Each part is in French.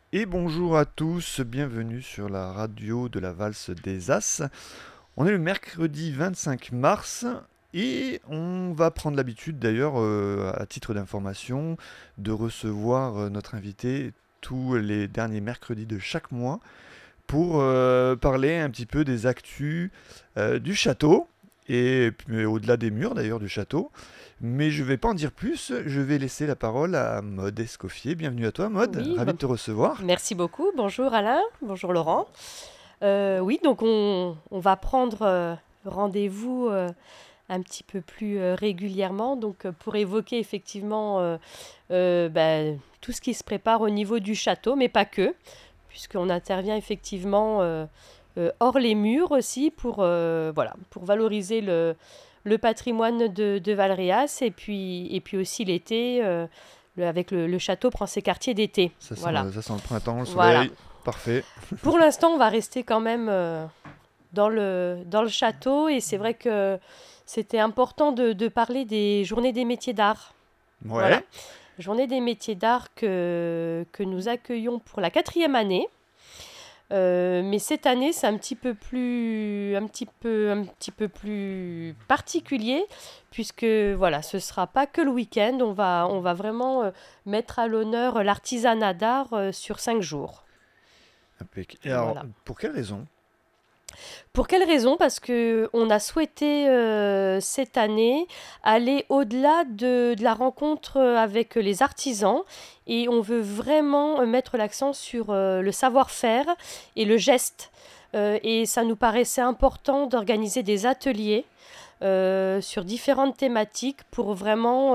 Et bonjour à tous, bienvenue sur la radio de la valse des As. On est le mercredi 25 mars et on va prendre l'habitude d'ailleurs, à titre d'information, de recevoir notre invité tous les derniers mercredis de chaque mois pour parler un petit peu des actus du château et puis, au-delà des murs d'ailleurs du château. Mais je vais pas en dire plus, je vais laisser la parole à Maud Escoffier. Bienvenue à toi Maud, Oui, ravi de te recevoir. merci beaucoup. Bonjour Alain, bonjour Laurent. Oui, donc on va prendre rendez-vous un petit peu plus régulièrement donc, pour évoquer effectivement tout ce qui se prépare au niveau du château, mais pas que, puisqu'on intervient effectivement hors les murs aussi pour valoriser le patrimoine de Valréas et puis aussi l'été. Avec le château prend ses quartiers d'été. Voilà. Ça sent le printemps, le Voilà. soleil, parfait. Pour l'instant, on va rester quand même dans le château et c'est vrai que c'était important de parler des journées des métiers d'art. Voilà. Ouais, Journée des métiers d'art que nous accueillons pour la 4e année. Mais cette année, c'est un petit peu plus particulier, puisque voilà, ce sera pas que le week-end. On va vraiment mettre à l'honneur l'artisanat d'art sur 5 jours. impeccable. Et alors, Voilà. pour quelle raison? Pour quelle raison? Parce que on a souhaité cette année aller au-delà de la rencontre avec les artisans et on veut vraiment mettre l'accent sur le savoir-faire et le geste. Et ça nous paraissait important d'organiser des ateliers sur différentes thématiques pour vraiment,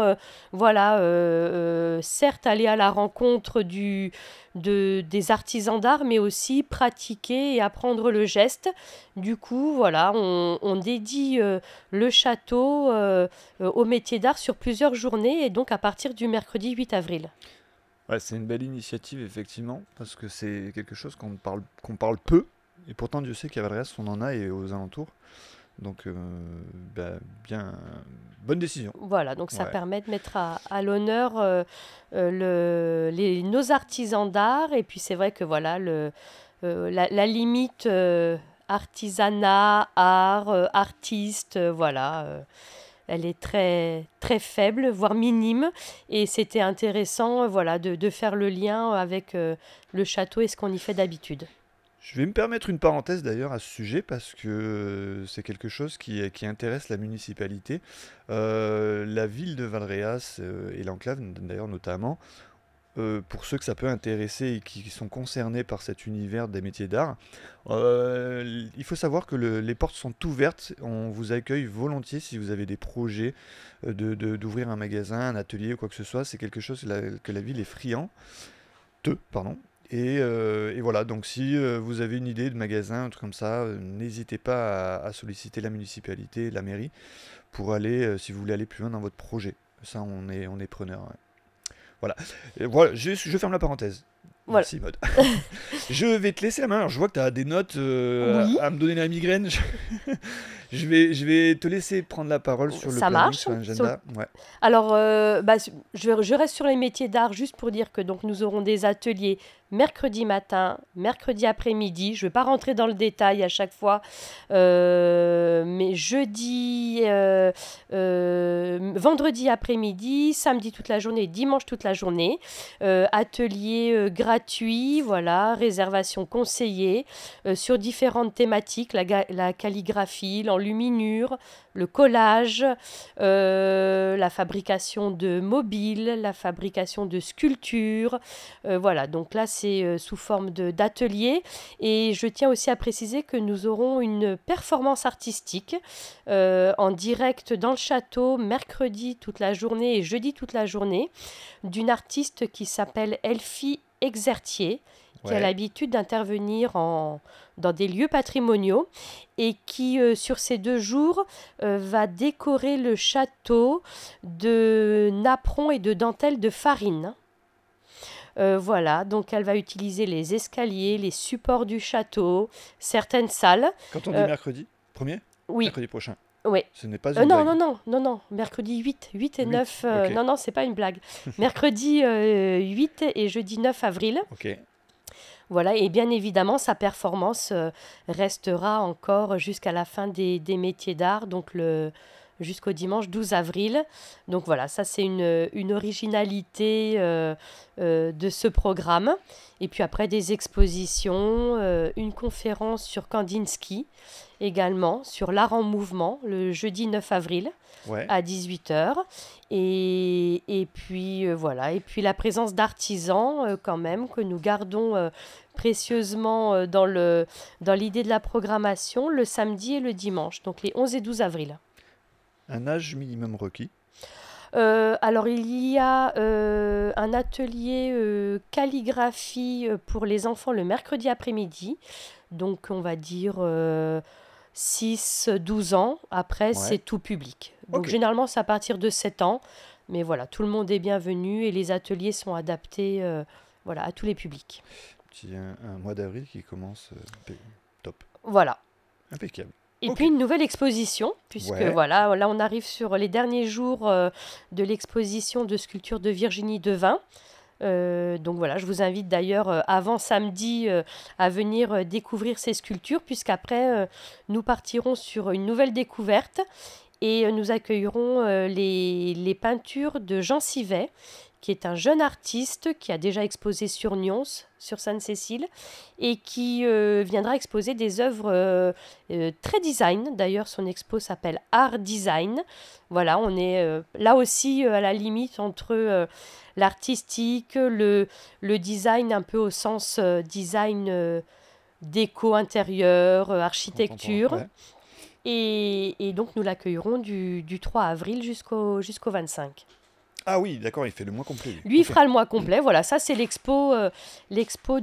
certes aller à la rencontre des artisans d'art, mais aussi pratiquer et apprendre le geste. Du coup, voilà, on dédie le château au métier d'art sur plusieurs journées et donc à partir du mercredi 8 avril. Ouais, c'est une belle initiative, effectivement, parce que c'est quelque chose qu'on parle peu, et pourtant Dieu sait qu'à Valréas, on en a et aux alentours. Donc, bah, bien, bonne décision. Voilà, donc ça Ouais. permet de mettre à l'honneur nos artisans d'art. Et puis c'est vrai que voilà, la limite artisanat, art, artiste, elle est très, très faible, voire minime. Et c'était intéressant voilà, de faire le lien avec le château et ce qu'on y fait d'habitude. Je vais me permettre une parenthèse d'ailleurs à ce sujet parce que c'est quelque chose qui intéresse la municipalité. La ville de Valréas et l'enclave d'ailleurs notamment, pour ceux que ça peut intéresser et qui sont concernés par cet univers des métiers d'art, il faut savoir que les portes sont ouvertes. On vous accueille volontiers si vous avez des projets d'ouvrir un magasin, un atelier ou quoi que ce soit. C'est quelque chose que la ville est friand. Pardon. Et voilà, donc si vous avez une idée de magasin, un truc comme ça, n'hésitez pas à solliciter la municipalité, la mairie, pour aller, si vous voulez aller plus loin dans votre projet. Ça, on est preneur. Ouais. Voilà. Et voilà, je ferme la parenthèse. Voilà. Merci, Mode. Je vais te laisser la main. Alors, je vois que tu as des notes Oui, à me donner la migraine. Je vais te laisser prendre la parole sur le ça planning, marche. sur l'agenda. Ouais. Alors, je reste sur les métiers d'art juste pour dire que donc nous aurons des ateliers mercredi matin, mercredi après-midi. Je ne vais pas rentrer dans le détail à chaque fois, mais vendredi après-midi, samedi toute la journée, dimanche toute la journée. Atelier gratuit, voilà, réservation conseillée sur différentes thématiques, la calligraphie, l'enluminure, le collage, la fabrication de mobiles, la fabrication de sculptures. Voilà, donc là c'est sous forme d'atelier. Et je tiens aussi à préciser que nous aurons une performance artistique en direct dans le château mercredi toute la journée et jeudi toute la journée d'une artiste qui s'appelle Elfie Exertier, qui a Ouais. l'habitude d'intervenir dans des lieux patrimoniaux et qui, sur ces 2 jours, va décorer le château de napperons et de dentelles de farine. Voilà, donc elle va utiliser les escaliers, les supports du château, certaines salles. Quand on dit Euh, mercredi, premier, oui, mercredi prochain. oui. Ce n'est pas une Non, non, blague. non, non, non, mercredi 8 et 8, 9, ok. non, non, c'est pas une blague. Mercredi 8 et jeudi 9 avril. Ok. Voilà, et bien évidemment, sa performance restera encore jusqu'à la fin des métiers d'art, jusqu'au dimanche 12 avril. Donc voilà, ça c'est une originalité de ce programme. Et puis après, des expositions, une conférence sur Kandinsky également, sur l'art en mouvement, le jeudi 9 avril Ouais. à 18 heures. Et puis voilà, et puis la présence d'artisans quand même, que nous gardons précieusement dans l'idée de la programmation, le samedi et le dimanche, donc les 11 et 12 avril. Un âge minimum requis. Alors il y a un atelier calligraphie pour les enfants le mercredi après-midi, donc on va dire 6-12 ans. Après, c'est Ouais. tout public. Donc Ok. généralement, c'est à partir de 7 ans. Mais voilà, tout le monde est bienvenu et les ateliers sont adaptés voilà, à tous les publics. Un mois d'avril qui commence. Top. Voilà. Impeccable. Et puis Ok. une nouvelle exposition, puisque Ouais. voilà, là on arrive sur les derniers jours de l'exposition de sculpture de Virginie Devin. Donc voilà, je vous invite d'ailleurs avant samedi à venir découvrir ces sculptures, puisqu'après nous partirons sur une nouvelle découverte et nous accueillerons les peintures de Jean Sivet, qui est un jeune artiste qui a déjà exposé sur Nyons, sur Sainte-Cécile, et qui viendra exposer des œuvres très design. D'ailleurs, son expo s'appelle Art Design. Voilà, on est là aussi à la limite entre l'artistique, le design un peu au sens design déco intérieur, Contemporain. architecture. Ouais. Et donc nous l'accueillerons du 3 avril jusqu'au 25. Ah oui, d'accord, il fait le mois complet, lui. Lui, il Ok. fera le mois complet. Voilà, ça c'est l'expo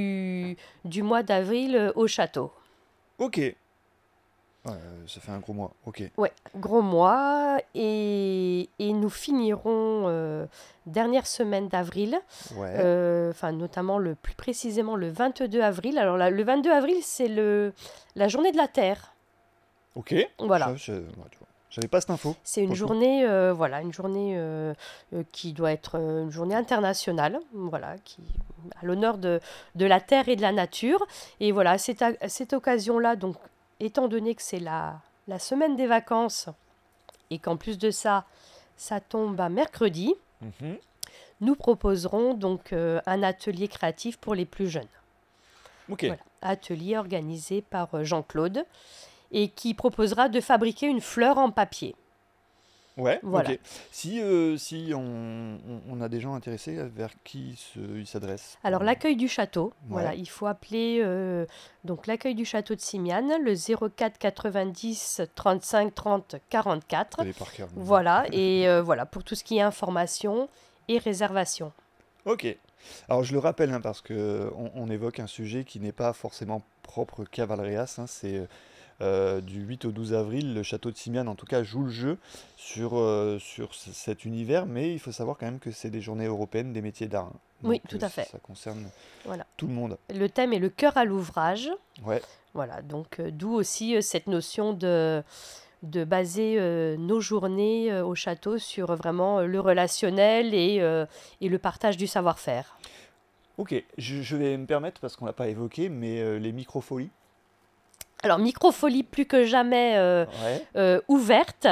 du mois d'avril au château. Ok. Ouais, ça fait un gros mois. Ok. Ouais, gros mois. Et nous finirons dernière semaine d'avril, Ouais. enfin notamment plus précisément le 22 avril. Alors là, le 22 avril, c'est la journée de la Terre. Ok. Voilà. Ouais, tu vois. J'avais pas cette info, C'est une pour le coup. journée, voilà, une journée qui doit être une journée internationale, voilà, qui à l'honneur de la terre et de la nature. Et voilà, c'est à cette occasion-là, donc, étant donné que c'est la semaine des vacances et qu'en plus de ça, ça tombe à mercredi, Mhm. nous proposerons donc un atelier créatif pour les plus jeunes. Ok. Voilà, atelier organisé par Jean-Claude et qui proposera de fabriquer une fleur en papier. Ouais, Voilà. ok. Si on a des gens intéressés, vers qui ils s'adressent Alors l'accueil du château, voilà, Ouais. il faut appeler donc l'accueil du château de Simiane, le 04 90 35 30 Je 44. connais par cœur. Voilà, et voilà pour tout ce qui est information et réservation. Ok. Alors je le rappelle, hein, parce que on évoque un sujet qui n'est pas forcément propre qu'à Valréas, hein, c'est du 8 au 12 avril, le château de Simiane en tout cas joue le jeu sur cet univers, mais il faut savoir quand même que c'est des journées européennes des métiers d'art, hein. Oui, Donc tout à fait. ça concerne Voilà. tout le monde. Le thème est le cœur à l'ouvrage. Ouais, Voilà, donc d'où aussi cette notion de baser nos journées au château sur vraiment le relationnel et le partage du savoir-faire. ok. Je vais me permettre, parce qu'on l'a pas évoqué, mais les microfolies. Alors, Microfolie plus que jamais Ouais, ouverte.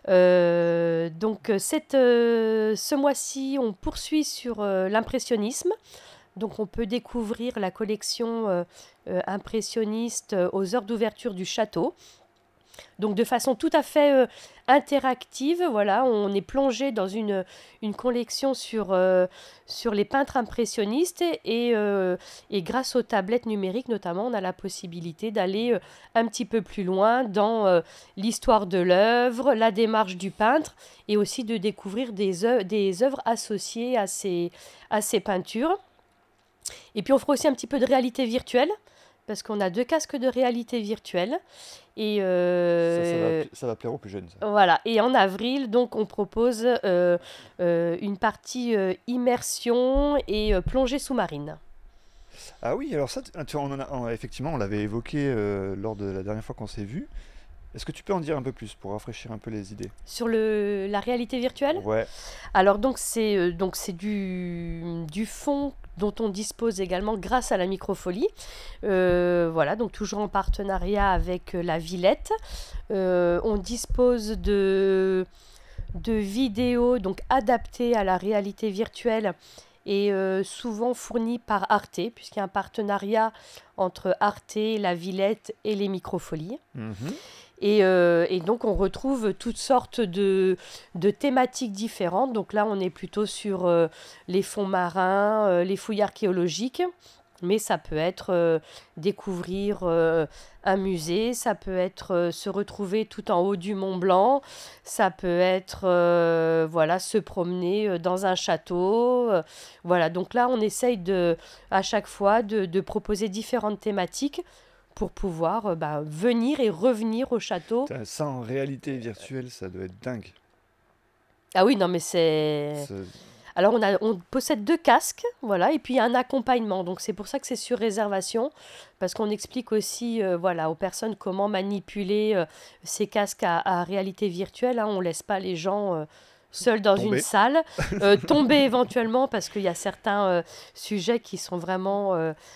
Donc, ce mois-ci, on poursuit sur l'impressionnisme. Donc, on peut découvrir la collection impressionniste aux heures d'ouverture du château. Donc de façon tout à fait interactive, voilà, on est plongé dans une collection sur les peintres impressionnistes et grâce aux tablettes numériques notamment, on a la possibilité d'aller un petit peu plus loin dans l'histoire de l'œuvre, la démarche du peintre et aussi de découvrir des œuvres associées à ces peintures. Et puis on fera aussi un petit peu de réalité virtuelle parce qu'on a 2 casques de réalité virtuelle. Et ça va plaire aux plus jeunes, ça. voilà. Et en avril, donc, on propose une partie immersion et plongée sous-marine. Ah oui, alors ça, tu vois, effectivement, on l'avait évoqué lors de la dernière fois qu'on s'est vu. Est-ce que tu peux en dire un peu plus pour rafraîchir un peu les idées? Sur la réalité virtuelle? Ouais. Alors donc c'est du fond dont on dispose également grâce à la microfolie. Voilà, donc toujours en partenariat avec la Villette. On dispose de vidéos donc adaptées à la réalité virtuelle et souvent fournies par Arte, puisqu'il y a un partenariat entre Arte, la Villette et les microfolies. Mhm. Et donc, on retrouve toutes sortes de thématiques différentes. Donc là, on est plutôt sur les fonds marins, les fouilles archéologiques. Mais ça peut être découvrir un musée, ça peut être se retrouver tout en haut du Mont Blanc, ça peut être voilà, se promener dans un château. Voilà, donc là, on essaye à chaque fois de proposer différentes thématiques pour pouvoir venir et revenir au château. Putain, ça en réalité virtuelle, ça doit être dingue. Ah oui, non, mais c'est... Ça- Alors, on possède 2 casques, voilà, et puis il y a un accompagnement. Donc, c'est pour ça que c'est sur réservation, parce qu'on explique aussi, voilà, aux personnes comment manipuler ces casques à réalité virtuelle, hein. On ne laisse pas les gens seuls dans une Tomber. salle, tomber éventuellement, parce qu'il y a certains sujets qui sont vraiment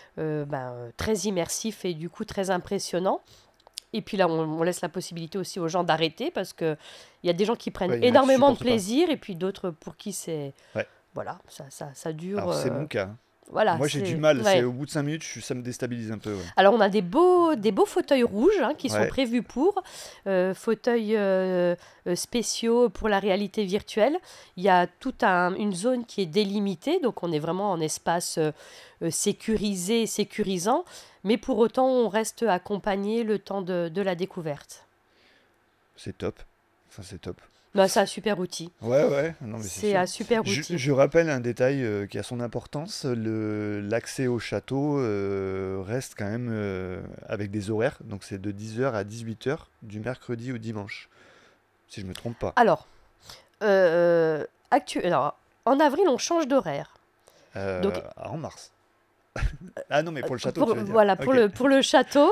très immersifs et du coup très impressionnants. Et puis là, on laisse la possibilité aussi aux gens d'arrêter parce que il y a des gens qui prennent Ouais, il y en a qui énormément de supportent pas. plaisir et puis d'autres pour qui c'est... Ouais. Voilà, ça dure... Alors c'est mon cas, hein. voilà, Moi j'ai du c'est... mal, c'est Ouais. au bout de 5 minutes, ça me déstabilise un peu, ouais. Alors, on a des beaux fauteuils rouges hein, qui sont Ouais. prévus pour, fauteuils spéciaux pour la réalité virtuelle. Il y a toute une zone qui est délimitée, donc on est vraiment en espace sécurisé, sécurisant, mais pour autant, on reste accompagné le temps de la découverte. C'est top. Ça c'est top. Bah, c'est un super outil. Ouais, ouais, non mais c'est C'est sûr. un super Je, outil. je rappelle un détail qui a son importance, l'accès au château reste quand même avec des horaires, donc c'est de 10 h à 18 h du mercredi au dimanche, si je me trompe pas. Alors, alors, en avril, on change d'horaire. Donc, En mars. Ah non, mais pour le château, tu veux dire. voilà, Ok. pour le château,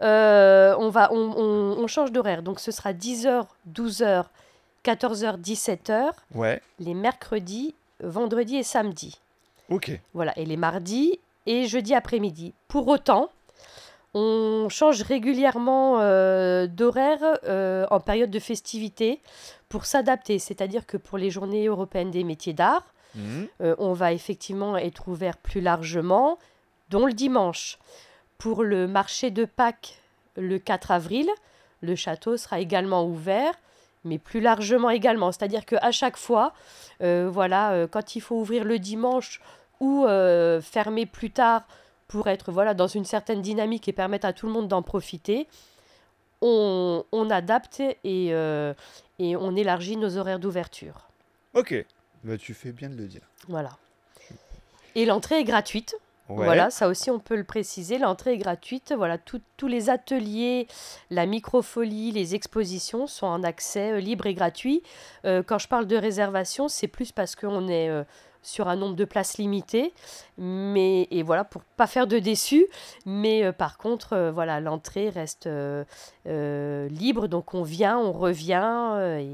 on change d'horaire. Donc, ce sera 10 h, 12 h, 14 h, 17 h, Ouais, les mercredis, vendredis et samedis. ok. Voilà, et les mardis et jeudi après-midi. Pour autant, on change régulièrement d'horaire en période de festivité pour s'adapter. C'est-à-dire que pour les journées européennes des métiers d'art, Mhm. on va effectivement être ouvert plus largement, dont le dimanche. Pour le marché de Pâques, le 4 avril, le château sera également ouvert, mais plus largement également. C'est-à-dire qu'à chaque fois, voilà, quand il faut ouvrir le dimanche ou fermer plus tard pour être voilà, dans une certaine dynamique et permettre à tout le monde d'en profiter, on adapte et on élargit nos horaires d'ouverture. Ok. Bah, tu fais bien de le dire. Voilà. Et l'entrée est gratuite. Ouais. Voilà, ça aussi on peut le préciser, l'entrée est gratuite. Voilà, tous les ateliers, la microfolie, les expositions sont en accès libre et gratuit. Quand je parle de réservation, c'est plus parce qu'on est sur un nombre de places limité, et voilà, pour pas faire de déçus. Mais par contre, voilà, l'entrée reste libre, donc on vient, on revient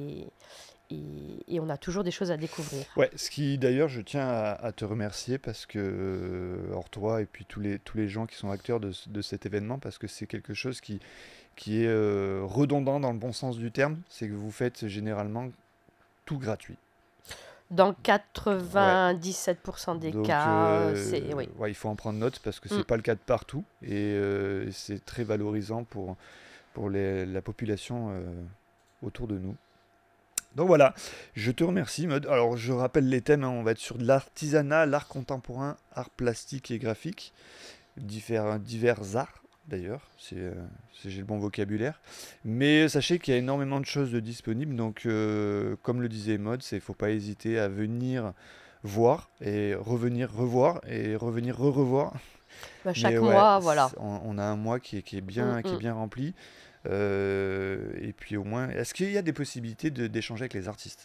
et on a toujours des choses à découvrir. Ouais, ce qui d'ailleurs, je tiens à te remercier parce que, hors toi et puis tous les gens qui sont acteurs de cet événement, parce que c'est quelque chose qui est redondant dans le bon sens du terme, c'est que vous faites généralement tout gratuit. Dans Ouais. 97% des Donc, cas, c'est... Oui. ouais, il faut en prendre note parce que c'est Mm. pas le cas de partout et c'est très valorisant pour la population autour de nous. Donc voilà, je te remercie, Maud. Alors je rappelle les thèmes, hein, on va être sur de l'artisanat, l'art contemporain, art plastique et graphique, divers arts d'ailleurs, si j'ai le bon vocabulaire. Mais sachez qu'il y a énormément de choses de disponibles, donc comme le disait Maud, il ne faut pas hésiter à venir voir et revenir revoir et revenir re-revoir. Bah, Mais chaque ouais, mois, voilà. on a un mois qui est Mm, bien, qui est mm. bien rempli. Et puis au moins, est-ce qu'il y a des possibilités d'échanger avec les artistes?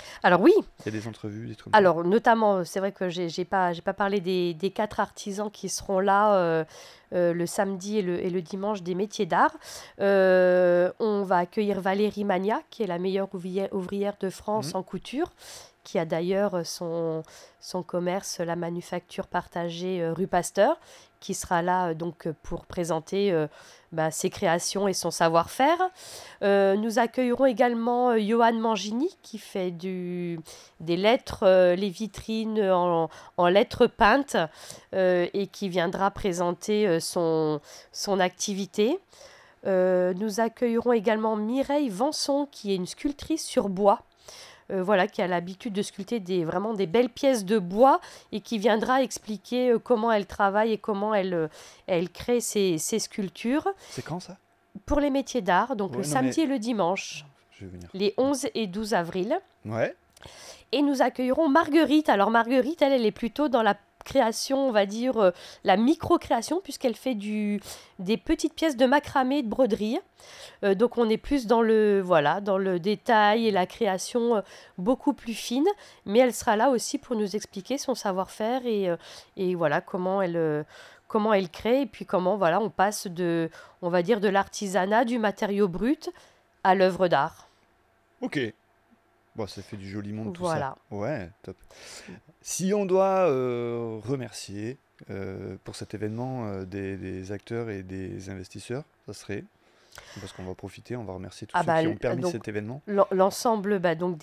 Alors oui, Il y a des entrevues, des trucs comme ça. alors notamment, c'est vrai que j'ai pas parlé des 4 artisans qui seront là le samedi et le dimanche des métiers d'art. On va accueillir Valérie Magna, qui est la meilleure ouvrière de France Mhm. en couture, qui a d'ailleurs son commerce, la manufacture partagée rue Pasteur, qui sera là donc pour présenter ses créations et son savoir-faire. Nous accueillerons également Johan Mangini, qui fait des lettres, les vitrines en lettres peintes, et qui viendra présenter son activité. Nous accueillerons également Mireille Vanson, qui est une sculptrice sur bois. Voilà, qui a l'habitude de sculpter vraiment des belles pièces de bois et qui viendra expliquer comment elle travaille et comment elle crée ses sculptures C'est quand ça? pour les métiers d'art, donc le Ouais, non mais samedi et le dimanche, je vais venir. les 11 et 12 avril. Ouais. Et nous accueillerons Marguerite. Alors Marguerite, elle est plutôt dans la création, on va dire, la micro-création, puisqu'elle fait des petites pièces de macramé et de broderie. Donc on est plus dans le détail et la création beaucoup plus fine, mais elle sera là aussi pour nous expliquer son savoir-faire et voilà comment elle crée et puis comment voilà on passe on va dire de l'artisanat, du matériau brut à l'œuvre d'art. Ok. Bon, ça fait du joli monde tout ça. Voilà. Ouais, top. Si on doit remercier pour cet événement des acteurs et des investisseurs, ça serait, parce qu'on va profiter, on va remercier tous Ah ceux bah qui ont permis donc cet événement. l'ensemble donc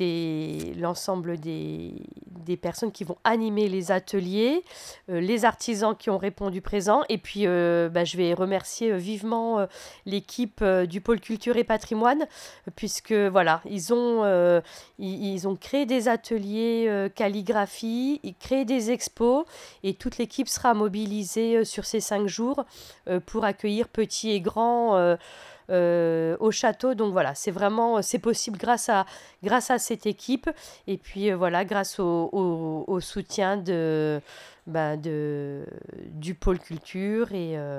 des personnes qui vont animer les ateliers, les artisans qui ont répondu présent et puis je vais remercier vivement l'équipe du pôle culture et patrimoine puisque voilà ils ont créé des ateliers calligraphie, ils créé des expos et toute l'équipe sera mobilisée sur ces 5 jours pour accueillir petits et grands au château. Donc voilà, c'est possible grâce à cette équipe et puis voilà, grâce au soutien du pôle culture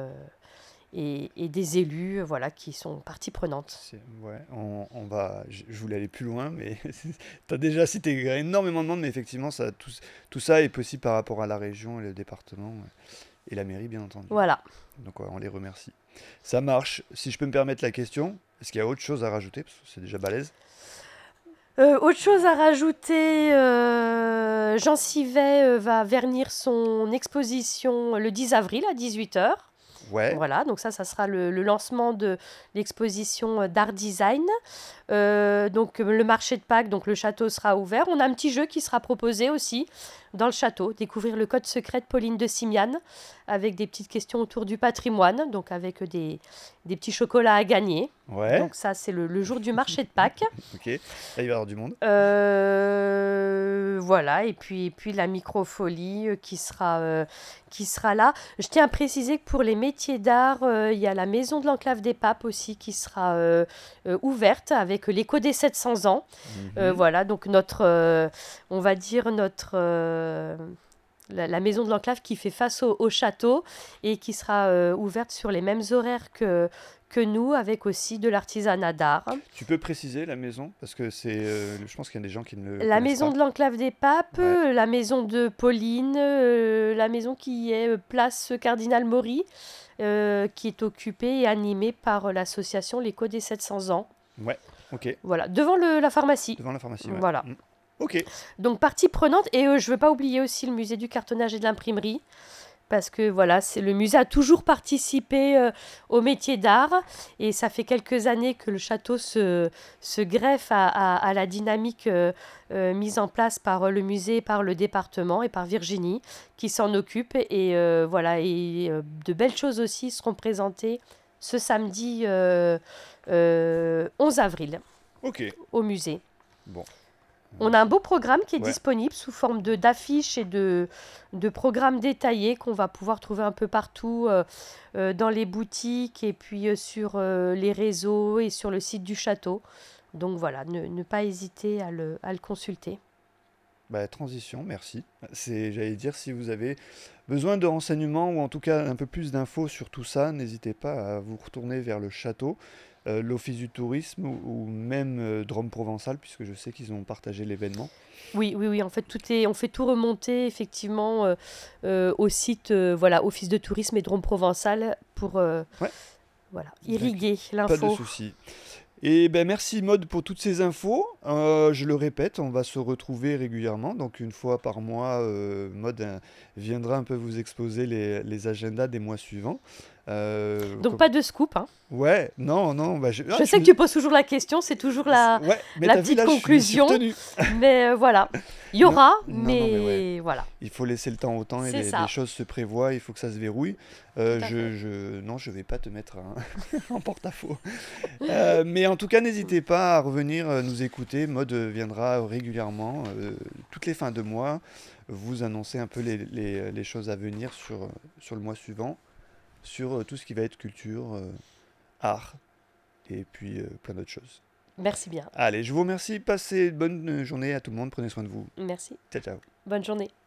et des élus voilà, qui sont partie prenante. Ouais, on va. Je voulais aller plus loin, mais tu as déjà cité énormément de monde, mais effectivement, tout ça est possible par rapport à la région et le département et la mairie, bien entendu. Voilà. Donc ouais, on les remercie. Ça marche. Si je peux me permettre la question, est-ce qu'il y a autre chose à rajouter? Parce que c'est déjà balèze. Autre chose à rajouter, Jean Sivet va vernir son exposition le 10 avril à 18h. Ouais, Voilà, donc ça sera le lancement de l'exposition d'art design. Donc le marché de Pâques, donc le château sera ouvert. On a un petit jeu qui sera proposé aussi dans le château, découvrir le code secret de Pauline de Simiane, avec des petites questions autour du patrimoine, donc avec des petits chocolats à gagner. ouais, Donc ça, c'est le jour du marché de Pâques. ok. Là, il va y avoir du monde. Voilà, et puis la microfolie qui sera là. Je tiens à préciser que pour les métiers d'art, il y a la maison de l'Enclave des Papes aussi qui sera ouverte avec l'écho des 700 ans. Mhm. Voilà, donc on va dire la maison de l'Enclave qui fait face au château et qui sera ouverte sur les mêmes horaires que nous, avec aussi de l'artisanat d'art. Tu peux préciser la maison? Parce que je pense qu'il y a des gens qui ne le La connaissent maison pas. de l'Enclave des Papes, Ouais. la maison de Pauline, la maison qui est place Cardinal Maury, qui est occupée et animée par l'association L'Écho des 700 ans. Ouais, ok. Voilà, devant la pharmacie. Devant la pharmacie, ouais. Voilà. Mm. Ok. Donc partie prenante, et je ne veux pas oublier aussi le musée du cartonnage et de l'imprimerie, parce que voilà, le musée a toujours participé au métier d'art, et ça fait quelques années que le château se greffe à la dynamique mise en place par le musée, par le département et par Virginie, qui s'en occupe, et voilà, et de belles choses aussi seront présentées ce samedi 11 avril Ok. au musée. Bon. On a un beau programme qui est Ouais. disponible sous forme d'affiches et de programmes détaillés qu'on va pouvoir trouver un peu partout dans les boutiques et puis sur les réseaux et sur le site du château. Donc voilà, ne pas hésiter à le consulter. Bah, transition, merci. J'allais dire, si vous avez besoin de renseignements ou en tout cas un peu plus d'infos sur tout ça, n'hésitez pas à vous retourner vers le château. l'Office du tourisme ou même Drôme Provençal, puisque je sais qu'ils ont partagé l'événement. Oui, oui, oui, en fait, on fait tout remonter effectivement au site voilà, Office de tourisme et Drôme Provençal pour Ouais, voilà, d'accord. irriguer Pas de l'info. souci. Et ben merci Maude pour toutes ces infos. Je le répète, on va se retrouver régulièrement, donc une fois par mois, Maude viendra un peu vous exposer les agendas des mois suivants. Donc pas de scoop, hein. Ouais, non, non, bah Je sais que tu poses toujours la question, c'est toujours ouais, mais la t'as vu petite là, je suis conclusion, retenu. mais voilà. Il y Non, aura, non, non, mais ouais. mais voilà. Il faut laisser le temps au temps et C'est les ça, choses se prévoient, il faut que ça se verrouille. tout à fait. Non, je vais pas te mettre en porte-à-faux. Mais en tout cas, n'hésitez pas à revenir nous écouter. Mode viendra régulièrement, toutes les fins de mois, vous annoncer un peu les choses à venir sur le mois suivant, sur tout ce qui va être culture, art, et puis plein d'autres choses. Merci bien. Allez, je vous remercie. Passez une bonne journée à tout le monde. Prenez soin de vous. Merci. Ciao, ciao. Bonne journée.